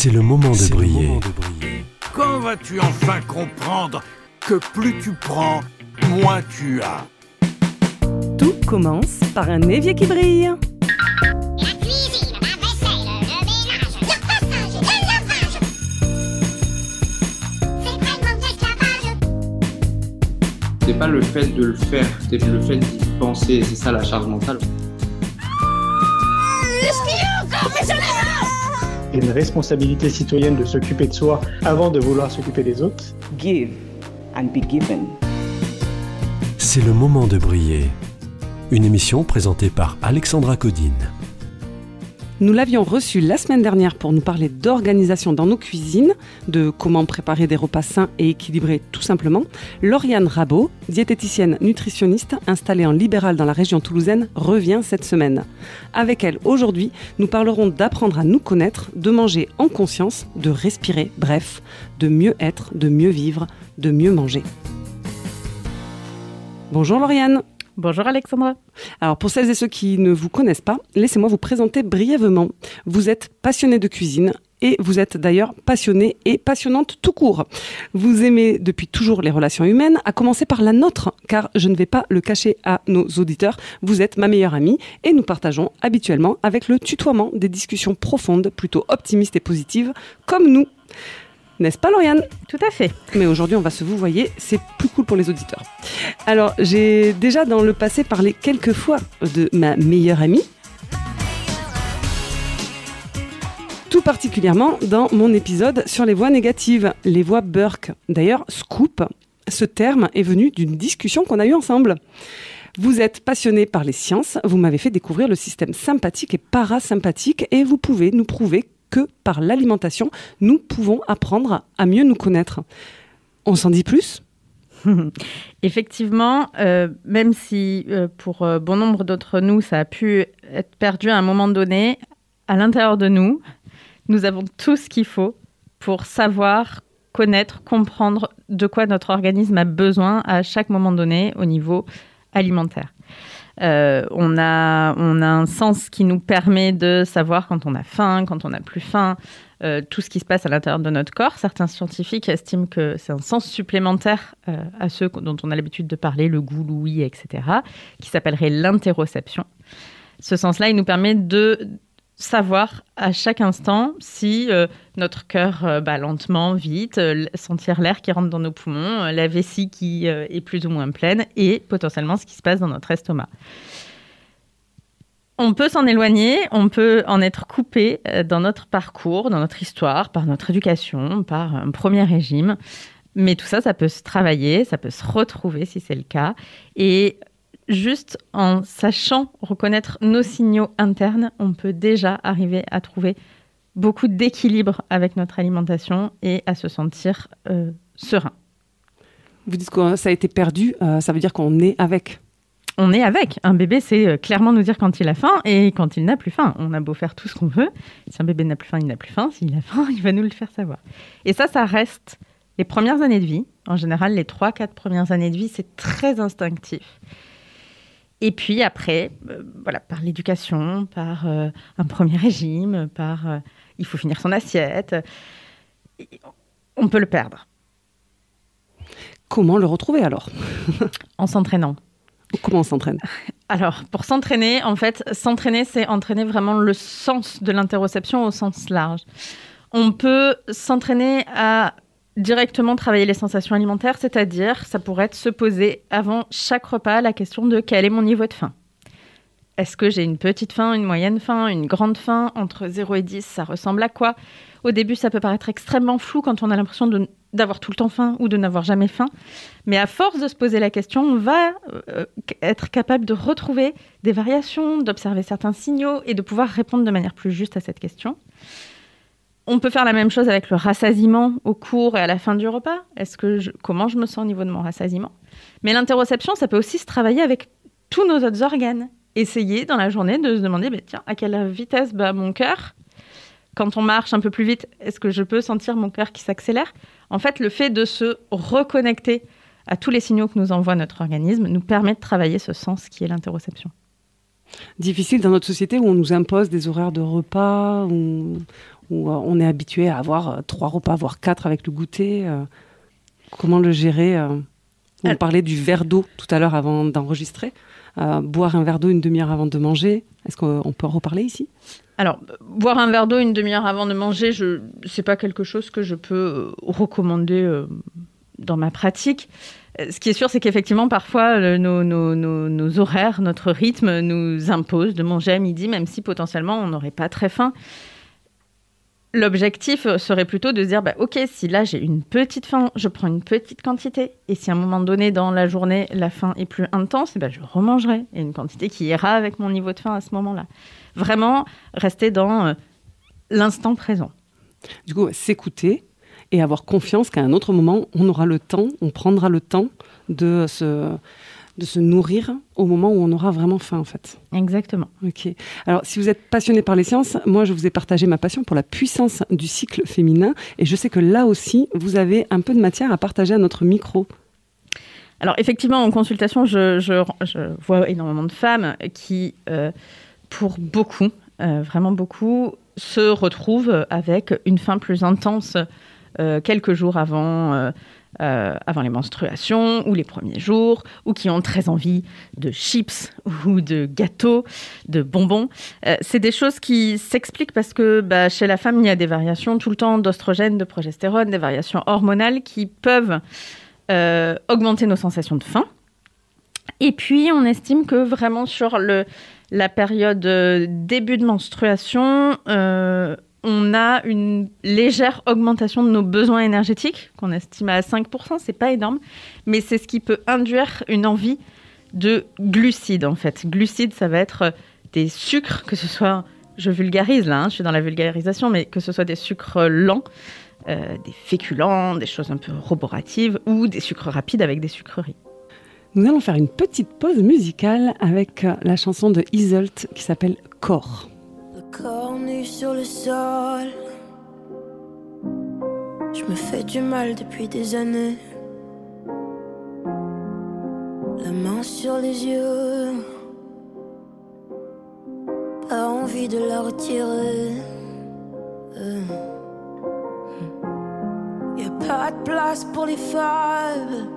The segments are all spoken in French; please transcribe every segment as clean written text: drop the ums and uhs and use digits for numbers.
C'est le moment de briller. Quand vas-tu enfin comprendre que plus tu prends, moins tu as? Tout commence par un évier qui brille. La cuisine, la vaisselle, le ménage, le passage et le lavage. C'est vraiment de l'esclavage. C'est pas le fait de le faire, c'est le fait d'y penser, c'est ça la charge mentale. Il y a une responsabilité citoyenne de s'occuper de soi avant de vouloir s'occuper des autres. Give and be given. C'est le moment de briller. Une émission présentée par Alexandra Codine. Nous l'avions reçue la semaine dernière pour nous parler d'organisation dans nos cuisines, de comment préparer des repas sains et équilibrés tout simplement. Lauriane Rabot, diététicienne nutritionniste installée en libéral dans la région toulousaine, revient cette semaine. Avec elle, aujourd'hui, nous parlerons d'apprendre à nous connaître, de manger en conscience, de respirer, bref, de mieux être, de mieux vivre, de mieux manger. Bonjour Lauriane. Bonjour Alexandra. Alors pour celles et ceux qui ne vous connaissent pas, laissez-moi vous présenter brièvement. Vous êtes passionnée de cuisine et vous êtes d'ailleurs passionnée et passionnante tout court. Vous aimez depuis toujours les relations humaines, à commencer par la nôtre, car je ne vais pas le cacher à nos auditeurs, vous êtes ma meilleure amie et nous partageons habituellement avec le tutoiement des discussions profondes, plutôt optimistes et positives, comme nous. N'est-ce pas Lauriane ? Tout à fait. Mais aujourd'hui, on va se vouvoyer, c'est plus cool pour les auditeurs. Alors, j'ai déjà dans le passé parlé quelques fois de ma meilleure amie, tout particulièrement dans mon épisode sur les voix négatives, les voix Burke. D'ailleurs, scoop, ce terme est venu d'une discussion qu'on a eue ensemble. Vous êtes passionné par les sciences, vous m'avez fait découvrir le système sympathique et parasympathique et vous pouvez nous prouver que par l'alimentation, nous pouvons apprendre à mieux nous connaître. On s'en dit plus ? Effectivement, même si pour bon nombre d'entre nous, ça a pu être perdu à un moment donné, à l'intérieur de nous, nous avons tout ce qu'il faut pour savoir, connaître, comprendre de quoi notre organisme a besoin à chaque moment donné au niveau alimentaire. On a un sens qui nous permet de savoir quand on a faim, quand on n'a plus faim, tout ce qui se passe à l'intérieur de notre corps. Certains scientifiques estiment que c'est un sens supplémentaire à ceux dont on a l'habitude de parler, le goût, l'ouïe, etc., qui s'appellerait l'interoception. Ce sens-là, il nous permet de savoir à chaque instant si notre cœur bat lentement, vite, sentir l'air qui rentre dans nos poumons, la vessie qui est plus ou moins pleine et potentiellement ce qui se passe dans notre estomac. On peut s'en éloigner, on peut en être coupé dans notre parcours, dans notre histoire, par notre éducation, par un premier régime. Mais tout ça, ça peut se travailler, ça peut se retrouver si c'est le cas. Et juste en sachant reconnaître nos signaux internes, on peut déjà arriver à trouver beaucoup d'équilibre avec notre alimentation et à se sentir serein. Vous dites que ça a été perdu, ça veut dire qu'on est avec. On est avec. Un bébé, c'est clairement nous dire quand il a faim et quand il n'a plus faim. On a beau faire tout ce qu'on veut. Si un bébé n'a plus faim, il n'a plus faim. S'il a faim, il va nous le faire savoir. Et ça reste les premières années de vie. En général, les 3-4 premières années de vie, c'est très instinctif. Et puis après, par l'éducation, par un premier régime, par il faut finir son assiette, on peut le perdre. Comment le retrouver alors ? En s'entraînant. Comment on s'entraîne ? Alors, pour s'entraîner, c'est entraîner vraiment le sens de l'interoception au sens large. On peut s'entraîner à directement travailler les sensations alimentaires, c'est-à-dire, ça pourrait être se poser avant chaque repas la question de quel est mon niveau de faim. Est-ce que j'ai une petite faim, une moyenne faim, une grande faim ? Entre 0 et 10, ça ressemble à quoi ? Au début, ça peut paraître extrêmement flou quand on a l'impression d'avoir tout le temps faim ou de n'avoir jamais faim. Mais à force de se poser la question, on va être capable de retrouver des variations, d'observer certains signaux et de pouvoir répondre de manière plus juste à cette question. On peut faire la même chose avec le rassasiement au cours et à la fin du repas. Comment je me sens au niveau de mon rassasiement ? Mais l'interoception, ça peut aussi se travailler avec tous nos autres organes. Essayer dans la journée de se demander, tiens, à quelle vitesse bat mon cœur ? Quand on marche un peu plus vite, est-ce que je peux sentir mon cœur qui s'accélère ? En fait, le fait de se reconnecter à tous les signaux que nous envoie notre organisme nous permet de travailler ce sens qui est l'interoception. Difficile dans notre société où on nous impose des horaires de repas, où où on est habitué à avoir 3 repas, voire 4 avec le goûter. Comment le gérer On parlait du verre d'eau tout à l'heure avant d'enregistrer. Boire un verre d'eau une demi-heure avant de manger. Est-ce qu'on peut en reparler ici ? Alors, boire un verre d'eau une demi-heure avant de manger, c'est pas quelque chose que je peux recommander dans ma pratique. Ce qui est sûr, c'est qu'effectivement, parfois, nos horaires, notre rythme nous impose de manger à midi, même si potentiellement, on n'aurait pas très faim. L'objectif serait plutôt de se dire, ok, si là, j'ai une petite faim, je prends une petite quantité. Et si à un moment donné, dans la journée, la faim est plus intense, je remangerai. Et une quantité qui ira avec mon niveau de faim à ce moment-là. Vraiment, rester dans l'instant présent. Du coup, s'écouter et avoir confiance qu'à un autre moment, on aura le temps, on prendra le temps de se nourrir au moment où on aura vraiment faim, en fait. Exactement. Ok. Alors, si vous êtes passionné par les sciences, moi, je vous ai partagé ma passion pour la puissance du cycle féminin. Et je sais que là aussi, vous avez un peu de matière à partager à notre micro. Alors, effectivement, en consultation, je vois énormément de femmes qui, pour beaucoup, vraiment beaucoup, se retrouvent avec une faim plus intense quelques jours avant les menstruations ou les premiers jours, ou qui ont très envie de chips ou de gâteaux, de bonbons. C'est des choses qui s'expliquent parce que chez la femme, il y a des variations tout le temps d'oestrogène, de progestérone, des variations hormonales qui peuvent augmenter nos sensations de faim. Et puis, on estime que vraiment sur la période début de menstruation, on a une légère augmentation de nos besoins énergétiques, qu'on estime à 5%, c'est pas énorme, mais c'est ce qui peut induire une envie de glucides, en fait. Glucides, ça va être des sucres, que ce soit, je vulgarise là, je suis dans la vulgarisation, mais que ce soit des sucres lents, des féculents, des choses un peu roboratives, ou des sucres rapides avec des sucreries. Nous allons faire une petite pause musicale avec la chanson de Iseult qui s'appelle « Corps ». Corps nu sur le sol, je me fais du mal depuis des années. La main sur les yeux, pas envie de la retirer. Y a pas de place pour les fables,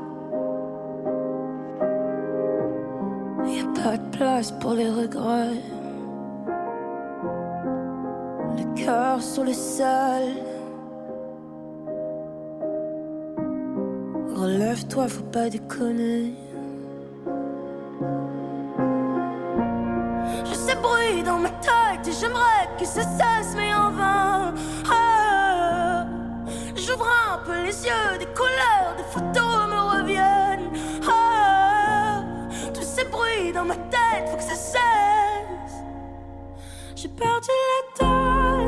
y a pas de place pour les regrets. Le cœur sur le sol, relève-toi, faut pas déconner. Je sais bruit dans ma tête et j'aimerais que ça cesse mais en vain. J'ouvre un peu les yeux, des couleurs, des photos me reviennent. Tous ces bruits dans ma tête, faut que ça cesse. J'ai perdu la tête.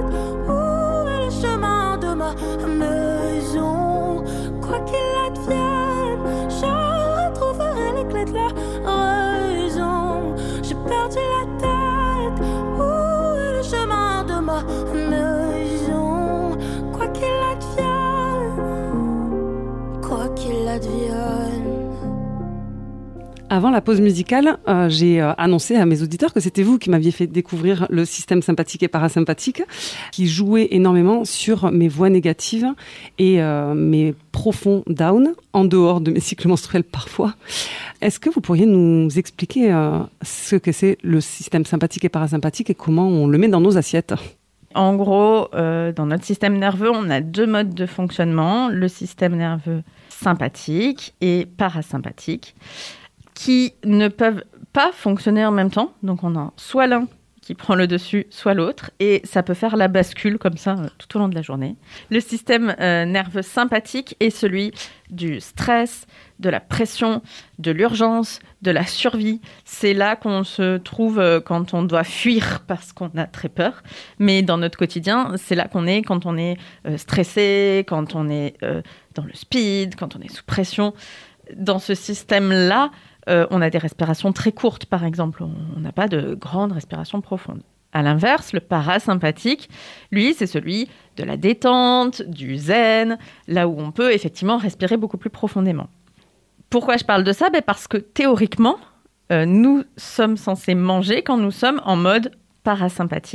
Chemin de ma maison, quoi qu'il advienne, je retrouverai les clés de la raison. J'ai perdu la tête, où est le chemin de ma maison, quoi qu'il advienne, quoi qu'il advienne. Avant la pause musicale, j'ai annoncé à mes auditeurs que c'était vous qui m'aviez fait découvrir le système sympathique et parasympathique, qui jouait énormément sur mes voies négatives et mes profonds downs, en dehors de mes cycles menstruels parfois. Est-ce que vous pourriez nous expliquer ce que c'est le système sympathique et parasympathique et comment on le met dans nos assiettes ? En gros, dans notre système nerveux, on a 2 modes de fonctionnement, le système nerveux sympathique et parasympathique, qui ne peuvent pas fonctionner en même temps. Donc, on a soit l'un qui prend le dessus, soit l'autre. Et ça peut faire la bascule comme ça tout au long de la journée. Le système nerveux sympathique est celui du stress, de la pression, de l'urgence, de la survie. C'est là qu'on se trouve quand on doit fuir parce qu'on a très peur. Mais dans notre quotidien, c'est là qu'on est quand on est stressé, quand on est dans le speed, quand on est sous pression. Dans ce système-là, on a des respirations très courtes, par exemple. On n'a pas de grandes respirations profondes. À l'inverse, le parasympathique, lui, c'est celui de la détente, du zen, là où on peut effectivement respirer beaucoup plus profondément. Pourquoi je parle de ça ? Parce que théoriquement, nous sommes censés manger quand nous sommes en mode parasympathique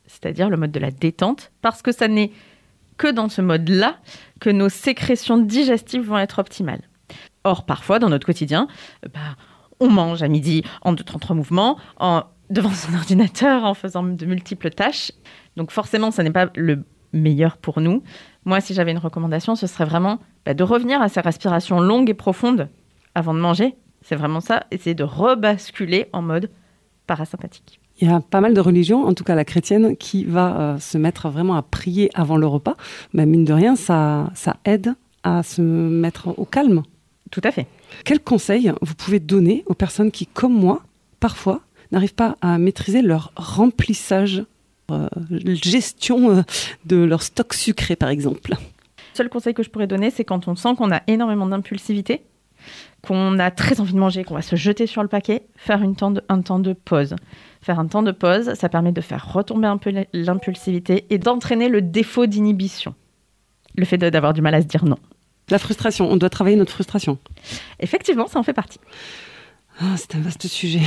c'est-à-dire le mode de la détente, parce que ça n'est que dans ce mode-là que nos sécrétions digestives vont être optimales. Or, parfois, dans notre quotidien, on mange à midi en 2-3 mouvements, devant son ordinateur, en faisant de multiples tâches. Donc forcément, ça n'est pas le meilleur pour nous. Moi, si j'avais une recommandation, ce serait vraiment de revenir à ces respirations longues et profondes avant de manger. C'est vraiment ça, essayer de rebasculer en mode parasympathique. Il y a pas mal de religions, en tout cas la chrétienne, qui va se mettre vraiment à prier avant le repas. Mais mine de rien, ça aide à se mettre au calme. Tout à fait. Quels conseils vous pouvez donner aux personnes qui, comme moi, parfois, n'arrivent pas à maîtriser leur remplissage, gestion de leur stock sucré, par exemple? Le seul conseil que je pourrais donner, c'est quand on sent qu'on a énormément d'impulsivité, qu'on a très envie de manger, qu'on va se jeter sur le paquet, faire un temps de pause. Faire un temps de pause, ça permet de faire retomber un peu l'impulsivité et d'entraîner le défaut d'inhibition. Le fait d'avoir du mal à se dire non. La frustration, on doit travailler notre frustration. Effectivement, ça en fait partie. C'est un vaste sujet.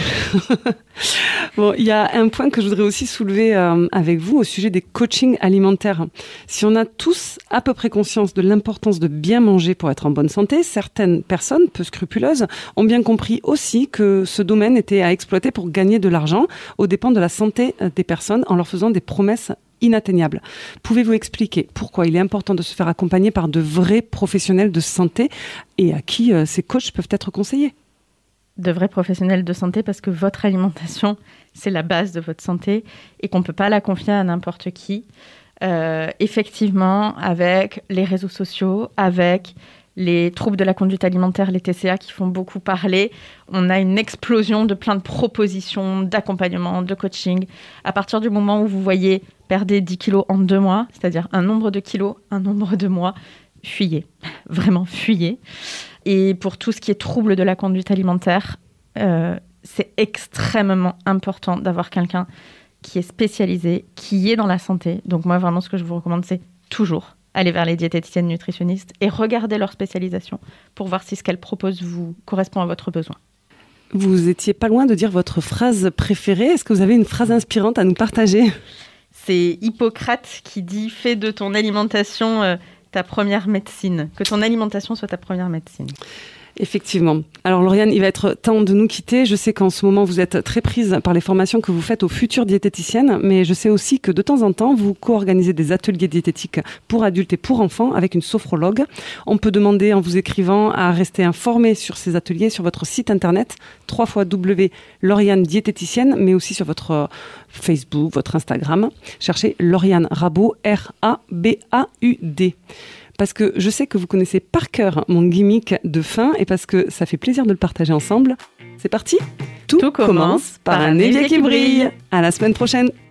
Bon, il y a un point que je voudrais aussi soulever avec vous au sujet des coachings alimentaires. Si on a tous à peu près conscience de l'importance de bien manger pour être en bonne santé, certaines personnes, peu scrupuleuses, ont bien compris aussi que ce domaine était à exploiter pour gagner de l'argent aux dépens de la santé des personnes en leur faisant des promesses inatteignables. Pouvez-vous expliquer pourquoi il est important de se faire accompagner par de vrais professionnels de santé et à qui ces coachs peuvent être conseillés? De vrais professionnels de santé, parce que votre alimentation, c'est la base de votre santé et qu'on ne peut pas la confier à n'importe qui. Effectivement, avec les réseaux sociaux, avec les troubles de la conduite alimentaire, les TCA qui font beaucoup parler, on a une explosion de plein de propositions, d'accompagnement, de coaching. À partir du moment où vous voyez perdre 10 kilos en 2 mois, c'est-à-dire un nombre de kilos, un nombre de mois, fuyez, vraiment fuyez. Et pour tout ce qui est trouble de la conduite alimentaire, c'est extrêmement important d'avoir quelqu'un qui est spécialisé, qui est dans la santé. Donc moi, vraiment, ce que je vous recommande, c'est toujours aller vers les diététiciennes nutritionnistes et regarder leur spécialisation pour voir si ce qu'elles proposent vous correspond à votre besoin. Vous étiez pas loin de dire votre phrase préférée. Est-ce que vous avez une phrase inspirante à nous partager? C'est Hippocrate qui dit « Fais de ton alimentation ta première médecine », que ton alimentation soit ta première médecine. Effectivement. Alors Lauriane, il va être temps de nous quitter. Je sais qu'en ce moment, vous êtes très prise par les formations que vous faites aux futures diététiciennes, mais je sais aussi que de temps en temps, vous co-organisez des ateliers diététiques pour adultes et pour enfants avec une sophrologue. On peut demander en vous écrivant à rester informé sur ces ateliers sur votre site internet www.lauriane diététicienne, mais aussi sur votre Facebook, votre Instagram. Cherchez Lauriane Rabaud, R-A-B-A-U-D. Parce que je sais que vous connaissez par cœur mon gimmick de fin et parce que ça fait plaisir de le partager ensemble. C'est parti. Tout commence par un évier qui brille. À la semaine prochaine.